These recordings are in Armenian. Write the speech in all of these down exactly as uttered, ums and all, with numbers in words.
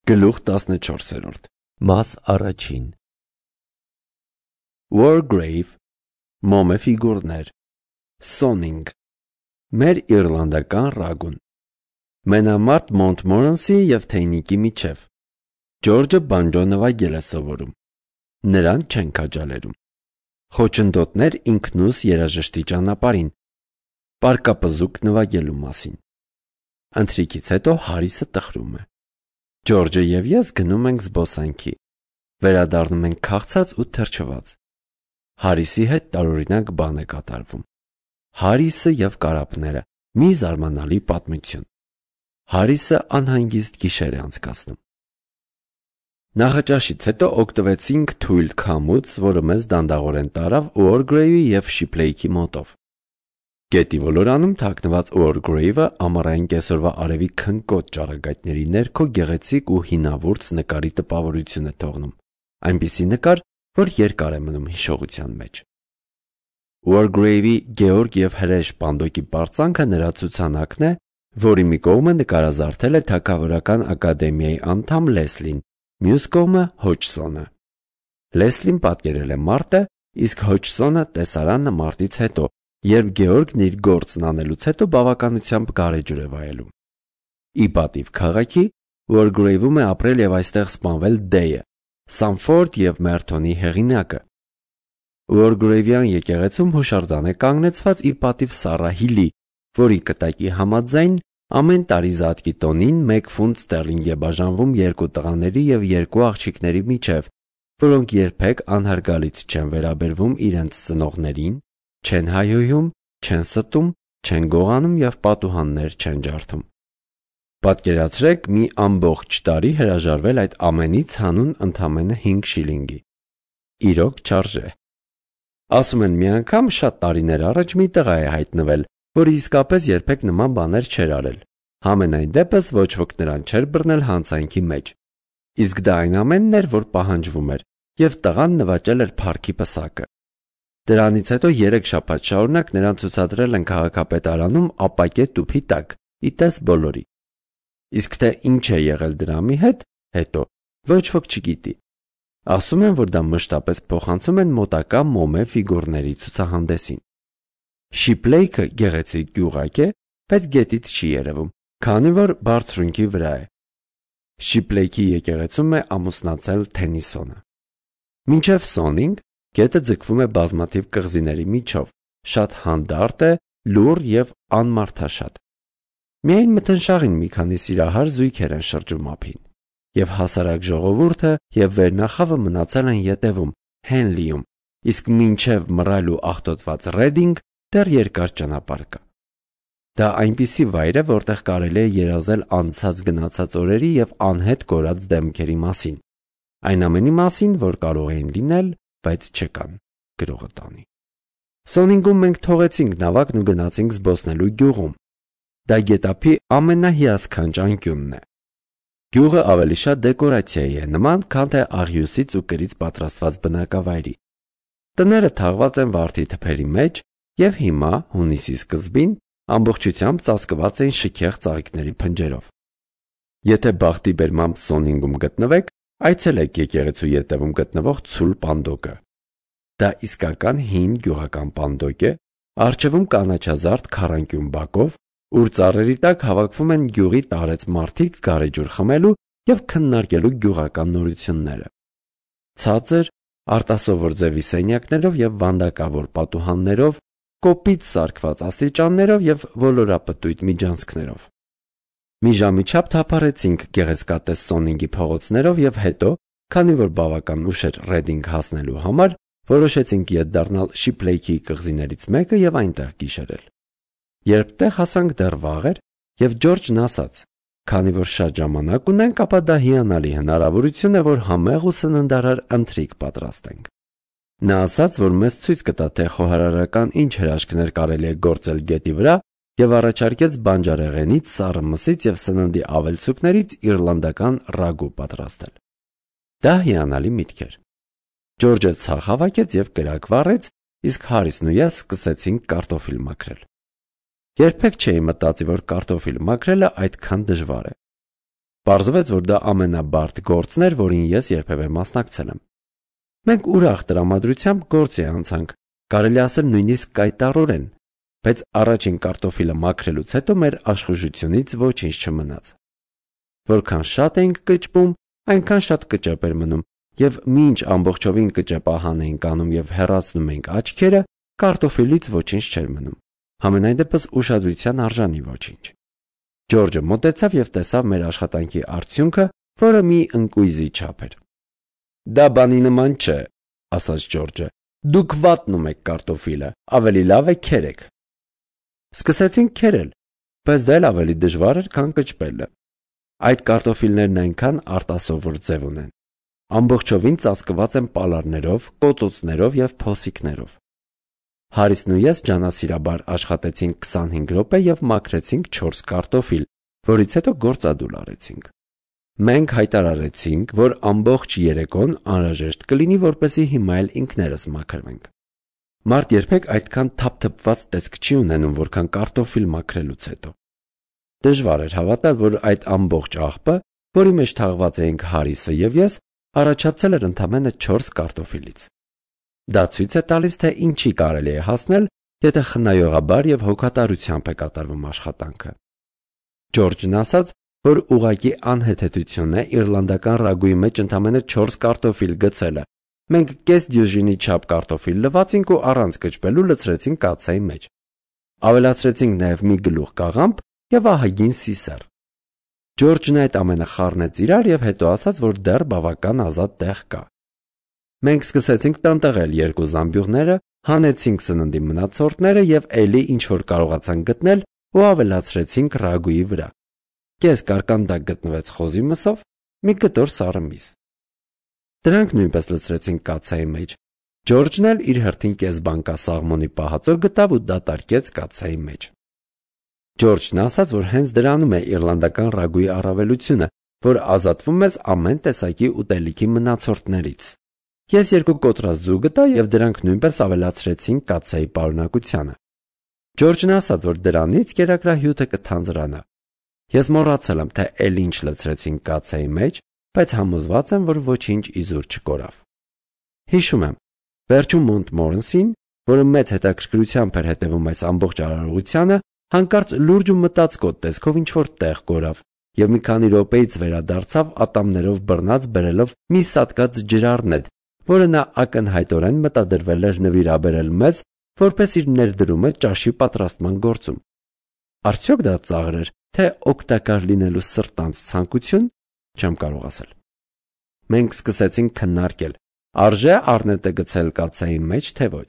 Գլուխ տասնչորսերորդ Մաս առաջին Wargrave, մոմե ֆիգուրներ, Sonning, մեր իռլանդական ռագուն, Մենամարտ Մոնտմորանսի և Թեյնիկի միջև, Ջորջը բանջո նվագել է սովորում, նրան չեն քաջալերում, խոչընդոտներ ինքնուս երաժշտի ճանապարհին, պարկապզուկ նվագելու մասին, ընթրիքից հետո Հարիսը տխրում է, Ջորջը և ես գնում ենք զբոսանքի, վերադառնում ենք քաղցած ու թրջված, Հարիսի հետ տարօրինակ բան է կատարվում, Հարիսը և կարապները, մի զարմանալի պատմություն, Հարիսը անհանգիստ գիշեր է անցկացնում։ Նախաճաշից հետո օգտվեցինք թույլ քամուց, որը մեզ դանդաղորեն տարավ Wargrave-ի և Shiplake-ի մոտով։ Գետի ոլորանում թաքնված Wargrave-ը ամառային կեսօրվա արևի քնկոտ ճառագայթների ներքո գեղեցիկ ու հինավուրց նկարի տպավորություն է թողնում, այնպիսի նկար, որ երկար է մնում հիշողության մեջ։ Wargrave-ի Գեորգ և հրեշ պանդոկի պարծանքը նրա ցուցանակն է, որի մի կողմը նկարազարդել է Թագավորական ակադեմիայի անդամ Լեսլին, մյուս կողմը Հոջսոնը։ Լեսլին պատկերել է մարտը, իսկ Հոջսոնը տեսարանը մարտից հետո, երբ Գեորգն իր գործն անելուց հետո բավականությամբ գարեջուր է վայելում։ Ի պատիվ քաղաքի, Wargrave-ում է ապրել և այստեղ սպանվել Դեյը, Սամֆորդ և Մերթոնի հեղինակը։ Wargrave-յան եկեղեցում հուշարձան է կանգնեցված իր պատիվ Սառահիլի, որի կտակի համաձայն ամեն տարի Զատկի տոնին մեկ ֆունտ ստերլինգ է բաժանվում երկու տղաների և երկու աղջիկների միջև, որոնք երբեք անհարգալից չեն վերաբերվում իրենց ծնողներին, չեն հայհոյում, չեն ստում, չեն գողանում և պատուհաններ չեն ջարդում։ Պատկերացրեք մի ամբողջ տարի հրաժարվել այդ ամենից հանուն ընդամենը հինգ շիլինգի։ Իրոք չարժե։ Ասում են մի անգամ շատ տարիներ առաջ մի տղա է հայտնվել, որը իսկապես երբեք նման բաներ չէր արել, համենայն դեպս ոչ ոք նրան չէր բռնել հանցանքի մեջ, իսկ դա այն ամենն էր, որ պահանջվում էր, և տղան նվաճել էր փառքի պսակը։ Դրանից հետո երեք շաբաթ շարունակ նրան ցուցադրել են քաղաքապետարանում ապակե տուփի տակ, ի տես բոլորի։ Իսկ թե ինչ է եղել դրամի հետ, հետո ոչ ոք չգիտի։ Ասում են, որ դա մշտապես փոխանցում են մոտակա մոմե ֆիգուրների ցուցահանդեսին։ Shiplake-ը գեղեցիկ գյուղակ է, բայց գետից չի երևում, քանի որ բարձրունքի վրա է։ Shiplake-ի եկեղեցում է ամուսնացել Թենիսոնը։ Մինչև Sonning գետը ձգվում է բազմաթիվ կղզիների միջով, շատ հանդարտ է, լուռ և անմարդաշատ։ Միայն մթնշաղին մի քանի սիրահար զույգեր են շրջում ափին, և հասարակ ժողովուրդը և վերնախավը մնացել են ետևում, Henley-ում, իսկ մինչև մռայլ ու աղտոտված Reading դեռ երկար ճանապարհ կա։ Դա այնպիսի վայր է, որտեղ կարելի է երազել անցած գնացած օրերի և անհետ կորած դեմքերի մասին, այն ամենի մասին, որ կարող էին լինել, բայց չկան, գրողը տանի։ Sonning-ում մենք թողեցինք նավակն ու գնացինք զբոսնելու գյուղում։ Դա գետափի ամենահիասքանչ անկյունն է։ Գյուղը ավելի շատ դեկորացիայի է նման, քան թե աղյուսից ու կրից պատրաստված բնակավայրի։ Տները թաղված են վարդի թփերի մեջ և հիմա, հունիսի սկզբին, ամբողջությամբ ծածկված էին շքեղ ծաղիկների փնջերով։ Եթե բախտի բերմամբ Sonning-ում գտնվեք, այցելեք եկեղեցու ետևում գտնվող ցուլ պանդոկը։ Դա իսկական հին գյուղական պանդոկ է, առջևում կանաչազարդ քառանկյուն բակով, ուր ծառերի տակ հավաքվում են գյուղի տարեց մարդիկ գարեջուր խմելու և քննարկելու գյուղական նորությունները։ Ցածր, արտասովոր ձևի սենյակներով և վանդակավոր պատուհաններով, կոպիտ սարքված աստիճաններով և ոլորապտույտ միջանցքներով։ Մի ժամի չափ թափառեցինք գեղեցկատես Sonning-ի փողոցներով և հետո, քանի որ բավական ուշ էր Reading հասնելու համար, որոշեցինք ետ դառնալ Shiplake-ի կղզիներից մեկը և այնտեղ գիշերել։ Երբ տեղ հասանք, դեռ վաղ էր, և Ջորջն ասաց. «Քանի որ շատ ժամանակ ունենք, ապա դա հիանալի հնարավորություն է, որ համեղ ու սննդարար ընթրիք պատրաստենք»։ Նա ասաց, որ մեզ ցույց կտա, թե խոհարարական ինչ հրաշքներ կարելի է գործել գետի վրա, և առաջարկեց բանջարեղենից, սառը մսից և սննդի ավելցուկներից իռլանդական ռագու պատրաստել։ Դա հիանալի միտք էր։ Ջորջը ցախ հավաքեց և կրակ վառեց, իսկ Հարիսն ու ես սկսեցինք կարտոֆիլ մաքրել։ Երբեք չէի մտածի, որ կարտոֆիլ մաքրելը այդքան դժվար է։ Պարզվեց, որ դա ամենաբարդ գործն էր, որին ես երբևէ մասնակցել եմ։ Մենք ուրախ տրամադրությամբ գործի անցանք, կարելի ասել նույնիսկ կայտառորեն, բայց առաջին կարտոֆիլը մաքրելուց հետո մեր աշխուժությունից ոչինչ չմնաց։ Որքան շատ էինք կճպում, այնքան շատ կճեպ էր մնում, եւ մինչ ամբողջովին կճեպահան էինք անում եւ հեռացնում էինք աչքերը, կարտոֆիլից ոչինչ չէր մնում։ Համենայն դեպս ուշադրության արժանի ոչինչ։ Ջորջը մոտեցավ եւ տեսավ մեր աշխատանքի արդյունքը, որը մի ընկույզի չափ էր։ Դա բանի նման չէ, ասաց Ջորջը։ Դուք վատնում եք կարտոֆիլը, ավելի լավ է քերեք։ Սկսեցինք քերել, բայց դա էլ ավելի դժվար էր, քան կճպելը։ Այդ կարտոֆիլներն այնքան արտասովոր ձև ունեն։ Ամբողջովին ծածկված են պալարներով, կոծոցներով եւ փոսիկներով։ Հարիսն ու ես ջանասիրաբար աշխատեցինք քսանհինգ րոպե եւ մաքրեցինք չորս կարտոֆիլ, որից հետո գործադուլ արեցինք։ Մենք հայտարարեցինք, որ ամբողջ երեկոն անհրաժեշտ կլինի, որպեսզի հիմա էլ ինքներս մաքրվենք։ Մարդ երբեք այդքան թափթփված տեսք չի ունենում, որքան կարտոֆիլ մաքրելուց հետո։ Դժվար էր հավատալ, որ այդ ամբողջ աղբը, որի մեջ թաղված էինք Հարիսը եւ ես, առաջացել էր ընդամենը չորս կարտոֆիլից։ Դա ցույց է տալիս, թե ինչի կարելի է հասնել, եթե խնայողաբար եւ հոգատարությամբ է կատարվում աշխատանքը։ Ջորջն ասաց, որ ուղղակի անհեթեթություն է իռլանդական ռագուի մեջ ընդամենը չորս կարտոֆիլ գցելը։ Մենք կես դյուժինի չափ կարտոֆիլ լվացինք ու առանց կճպելու լցրեցինք կաթսայի մեջ։ Ավելացրեցինք նաեւ մի գլուխ կաղամբ եւ ահագին սիսեռ։ Ջորջն այդ ամենը խառնեց իրար եւ հետո ասաց, որ դեռ բավական ազատ տեղ կա։ Մենք սկսեցինք տնտղել երկու զամբյուղները, հանեցինք սննդի մնացորդները եւ էլի ինչ որ կարողացանք գտնել ու ավելացրեցինք ռագուի վրա։ Կես կարկանդակ գտնվեց խոզի մսով, մի կտոր սառը միս։ Դրանք նույնպես լցրեցինք կաթսայի մեջ։ Ջորջն էլ իր հերթին կես բանկա սաղմոնի պահածո գտավ ու դատարկեց կաթսայի մեջ։ Ջորջն ասաց, որ հենց դրանում է իռլանդական ռագուի առավելությունը, որ ազատվում ես ամեն տեսակի ուտելիքի մնացորդներից։ Ես երկու կոտրած ձու գտա եւ դրանք նույնպես ավելացրեցին կաթսայի պարունակությանը։ Ջորջն ասաց, որ դրանից կերակրահյութը կթանձրանա։ Ես մոռացել եմ, թե էլ ինչ լցրեցին կաթսայի մեջ, բայց համոզված եմ, որ ոչինչ իզուր չկորավ։ Հիշում եմ, վերջում Մոնտմորենսին, որը մեծ հետաքրքրությամբ էր հետևում այս ամբողջ արարողությանը, հանկարծ լուրջ ու մտածկոտ տեսքով ինչ-որ տեղ կորավ եւ մի քանի րոպեից վերադարձավ ատամներով բռնած բերելով մի սատկած ջրառնետ, որը նա ակնհայտորեն մտադրվել էր նվիրաբերել մեզ, որպես իր ներդրումը ճաշի պատրաստման գործում։ Արդյոք դա ծաղր էր, թե օգտակար լինելու սրտանց ցանկություն, չեմ կարող ասել։ Մենք սկսեցինք քննարկել, արժե առնետը գցել կաթսայի մեջ, թե ոչ։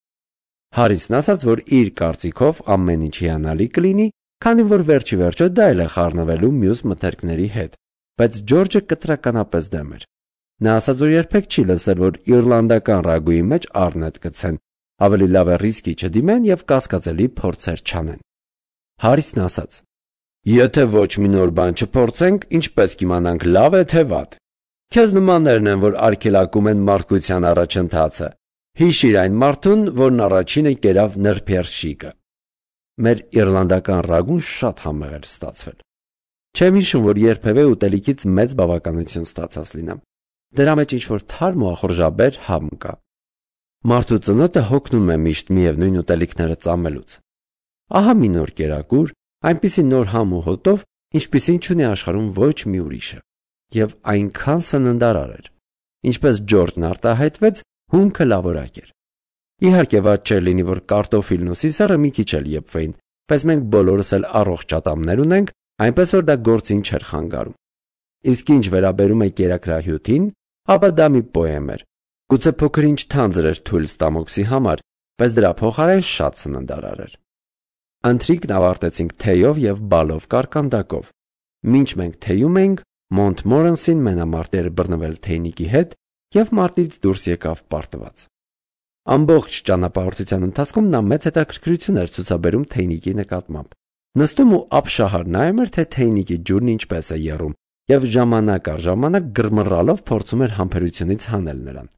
Հարիսն ասաց, որ իր կարծիքով ամեն ինչ հիանալի կլինի, քանի որ վերջի վերջո դա էլ է խառնվելու մյուս մթերքների հետ, բայց Ջորջը կտրականապես դեմ էր։ Նա ասաց, որ երբեք չի լսել, որ իռլանդական ռագուի մեջ առնետ գցեն, ավելի լավ է ռիսկի չդիմեն եւ կասկածելի փորձեր չանեն։ Հարիսն ասաց. Եթե ոչ մի նոր բան չփորձենք, ինչպես կիմանանք լավ է թե վատ։ Քեզ նմաններն են, որ արգելակում են մարդկության առաջընթացը։ Հիշիր այն մարդուն, որն առաջինը կերավ նրբերշիկը։ Մեր իռլանդական ռագուն շատ համեղ էր ստացվել։ Չեմ հիշում, որ երբևէ ուտելիքից մեծ բավականություն ստացած լինեմ։ Դրա մեջ ինչ-որ թարմ ու ախորժաբեր համ կա։ Մարդու ծնոտը հոգնում է միշտ միևնույն ուտելիքները ծամելուց։ Ահա մի նոր կերակուր, այնպիսի նոր համ ու հոտով, ինչպիսին չունի աշխարհում ոչ մի ուրիշը, եւ այնքան սննդարար էր։ Ինչպես Ջորջն արտահայտվեց, հումքը լավորակ էր։ Իհարկե ված չէր լինի, որ կարտոֆիլն ու սիսեռը մի քիչ էլ եփվեին, բայց մենք բոլորս էլ առողջ ատամներ ունենք, այնպես որ դա գործին չէր խանգարում։ Իսկ ինչ վերաբերում է կերակրահյութին, ապա դա մի պոեմ էր։ Գուցե փոքր-ինչ թանձր էր թույլ ստամոքսի համար, բայց դրա փոխարեն շատ սննդարար էր։ Ընթրիքն ավարտեցինք թեյով եւ բալով կարկանդակով։ Մինչ մենք թեյում էինք, Մոնտմորենսին մենամարտ էր բռնվել թեյնիկի հետ եւ մարտից դուրս եկավ պարտված։ Ամբողջ ճանապարհորդության ընթացքում նա մեծ հետաքրքրություն էր ցուցաբերում թեյնիկի նկատմամբ։ Նստում ու ապշահար նայում էր, թե թեյնիկի ջուրն ինչպես է եռում, եւ ժամանակ առ ժամանակ գրմռալով փորձում էր համբերությունից հանել նրան։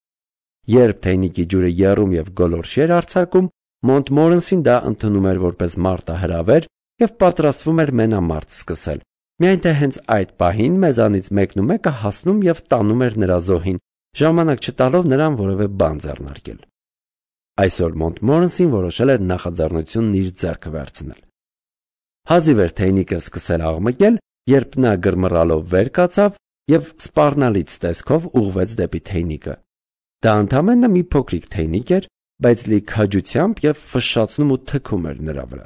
Երբ թեյնիկի ջուրը եռում եւ գոլորշի էր արձակում, Մոնտմորենսին դա ընդունում էր որպես մարտահրավեր եւ պատրաստվում էր մենամարտ սկսել, Միայն թե հենց այդ պահին մեզանից մեկն ու մեկը հասնում եւ տանում էր նրա զոհին, ժամանակ չտալով նրան որևէ բան ձեռնարկել։ Այսօր Մոնտմորենսին որոշել էր նախաձեռնությունն իր ձեռքը վերցնել։ Հազիվ էր թեյնիկը սկսել աղմկել, երբ նա գրմռալով վեր կացավ եւ սպառնալից տեսքով ուղղվեց դեպի թեյնիկը։ Դա ընդամենը մի փոքրիկ թեյնիկ էր, բայց լի քաջությամբ եւ ֆշշացնում ու թքում էր նրա վրա։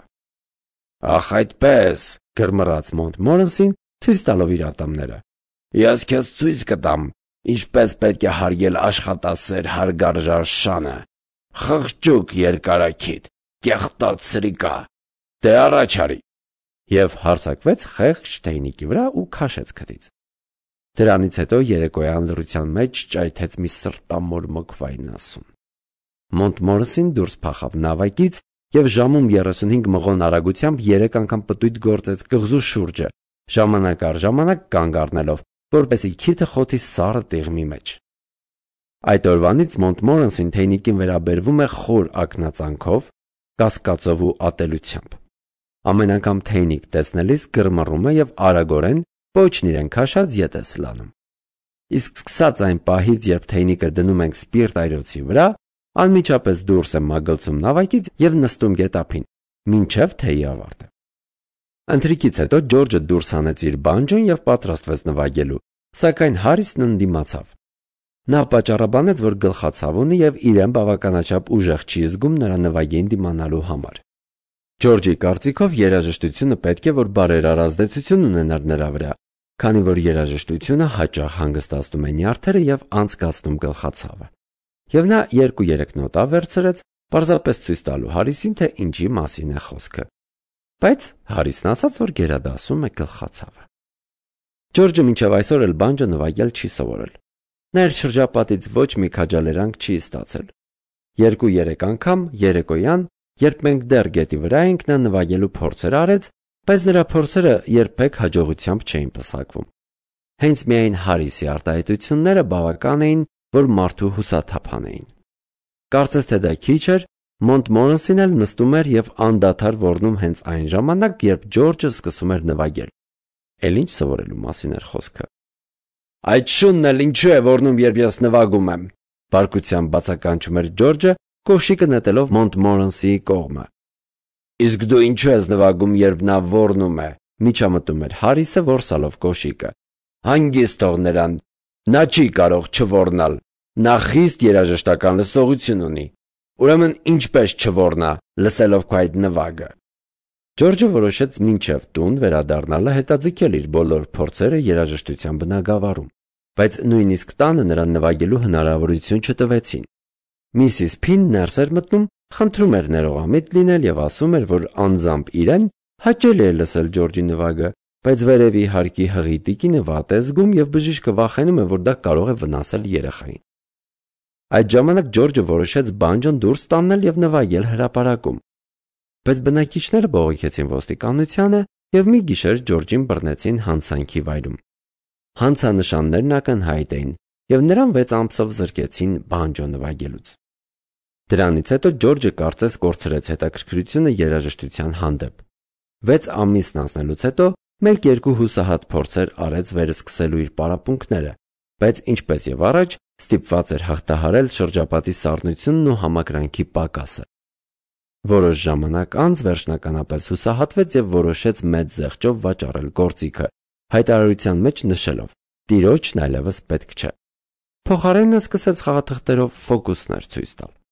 Ախ այդպես, գրմռաց Մոնտմորենսին, ցույց տալով իր ատամները։ Ես քեզ ցույց կտամ, ինչպես պետք է հարգել աշխատասեր հարգարժան շանը։ Խղճուկ երկարակիտ, կեղտոտ սրիկա, դե առաջ արի։ Եվ հարձակվեց խեղճ թեյնիկի վրա ու քաշեց քթից։ Դրանից հետո երեկոյան լռության մեջ ճայթեց մի սրտամոր մոկվային ասուն։ Մոնտմորենսին դուրս փախավ նավակից եւ ժամում երեսունհինգ մղոն արագությամբ երեք անգամ պտույտ գործեց կղզու շուրջը, ժամանակ առ ժամանակ կանգ առնելով, որպեսզի քիթը խոթի սառը տիղմի մեջ։ Այդ օրվանից Մոնտմորենսին թեյնիկին վերաբերվում է խոր ակնածանքով, կասկածով ու ատելությամբ։ Ամեն անգամ թեյնիկ տեսնելիս գրմռում է եւ արագորեն պոչն իրեն քաշած ետ է սլանում։ Իսկ սկսած այն պահից, երբ թեյնիկը դնում ենք սպիրտ այրոցի վրա, անմիջապես դուրս է մագլցում նավակից եւ նստում գետափին, մինչեւ թեյի ավարտը։ Ընթրիքից հետո Ջորջը դուրս հանեց իր բանջոն եւ պատրաստվեց նվագելու, սակայն Հարիսն ընդդիմացավ։ Նա պատճառաբանեց, որ գլխացավ ունի եւ իրեն բավականաչափ ուժեղ չի զգում նրա նվագին դիմանալու համար։ Ջորջի կարծիքով երաժշտությունը պետք է որ բարերար ազդեցություն ունենար նրա վրա, քանի որ երաժշտությունը հաճախ հանգստացնում է նյարդերը եւ անցկացնում գլխացավը։ Եվ նա երկու-երեք նոտա վերցրեց, պարզապես ցույց տալու Հարիսին, թե ինչի մասին է խոսքը։ Բայց Հարիսն ասաց, որ գերադասում է գլխացավը։ Ջորջը մինչև այսօր էլ բանջո նվագել չի սովորել։ Նա իր շրջապատից ոչ մի քաջալերանք չի ստացել։ Երկու-երեք անգամ երեկոյան, երբ մենք դեռ գետի վրա էինք, նա նվագելու փորձեր արեց, բայց նրա փորձերը երբեք հաջողությամբ չէին պսակվում։ Հենց միայն Հարիսի արտահայտությունները բավական էին, որ մարդու հուսաթափան էին։ Կարծես թե դա քիչ էր, Մոնտմորենսին էլ նստում էր եւ անդադար ոռնում հենց այն ժամանակ, երբ Ջորջը սկսում էր նվագել։ Էլ ինչ սովորելու մասին էր խոսքը։ Այդ շունն էլ ինչու է ոռնում, երբ ես նվագում եմ, բարկությամբ բացականչում էր Ջորջը, կոշիկը նետելով Մոնտմորենսիի կողմը։ Իսկ դու ինչու ես նվագում, երբ նա ոռնում է, միջամտում էր Հարիսը, որսալով կոշիկը։ Հանգիստ թող նրան, նա չի կարող չոռնալ, նա խիստ երաժշտական լսողություն ունի։ Ուրեմն ինչպես չոռնա, լսելով քո այդ նվագը։ Ջորջը որոշեց մինչև տուն վերադառնալը հետաձգել իր բոլոր փորձերը երաժշտության բնագավառում, բայց նույնիսկ տանը նրան նվագելու հնարավորություն չտվեցին։ Միսիս Փին ներս էր մտնում, խնդրում էր ներողամիտ լինել եւ ասում էր, որ անձամբ իրեն հաճելի է լսել Ջորջի նվագը, բայց վերևի հարկի հղի տիկինը վատ է զգում եւ բժիշկը վախենում է, որ դա կարող է վնասել երեխային։ Այդ ժամանակ Ջորջը որոշեց բանջոն դուրս տանել եւ նվագել հրապարակում։ Բայց բնակիչները բողոքեցին ոստիկանությանը եւ մի գիշեր Ջորջին բռնեցին հանցանքի վայրում։ Հանցանշաններն ակնհայտ էին եւ նրան վեց ամսով զրկեցին բանջո նվագելուց։ Դրանից հետո Ջորջը կարծես կորցրեց հետաքրքրությունը երաժշտության հանդեպ։ Վեց ամիսն անցնելուց հետո մեկ-երկու հուսահատ փորձեր արեց վերսկսելու իր պարապմունքները, բայց ինչպես եւ առաջ ստիպված էր հաղթահարել շրջապատի սառնությունն ու համակրանքի պակասը։ Որոշ ժամանակ անց վերջնականապես հուսահատվեց եւ որոշեց մեծ զեղչով վաճառել գործիքը, հայտարարության մեջ նշելով. «Տիրոջն այլևս պետք չէ»։ Փոխարենը սկսեց խաղաթղթերով ֆոկուսներ ցույց տալ։